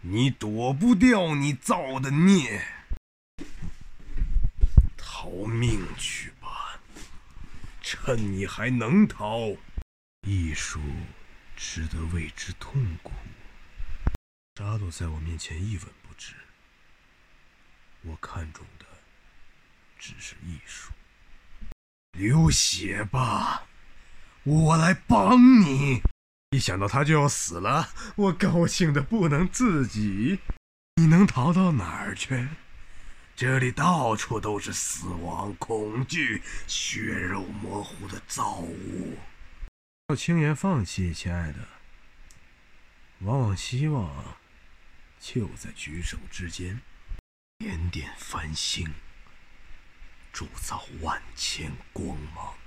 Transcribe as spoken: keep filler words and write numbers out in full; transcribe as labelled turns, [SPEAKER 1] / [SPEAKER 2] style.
[SPEAKER 1] 你躲不掉你造的孽，逃命去吧，趁你还能逃。艺术值得为之痛苦。沙漏在我面前一文不值，我看中的只是艺术。流血吧，我来帮你。一想到他就要死了，我高兴得不能自己。你能逃到哪儿去？这里到处都是死亡、恐惧、血肉模糊的造物。要轻言放弃，亲爱的。往往希望就在举手之间，点点繁星，铸造万千光芒。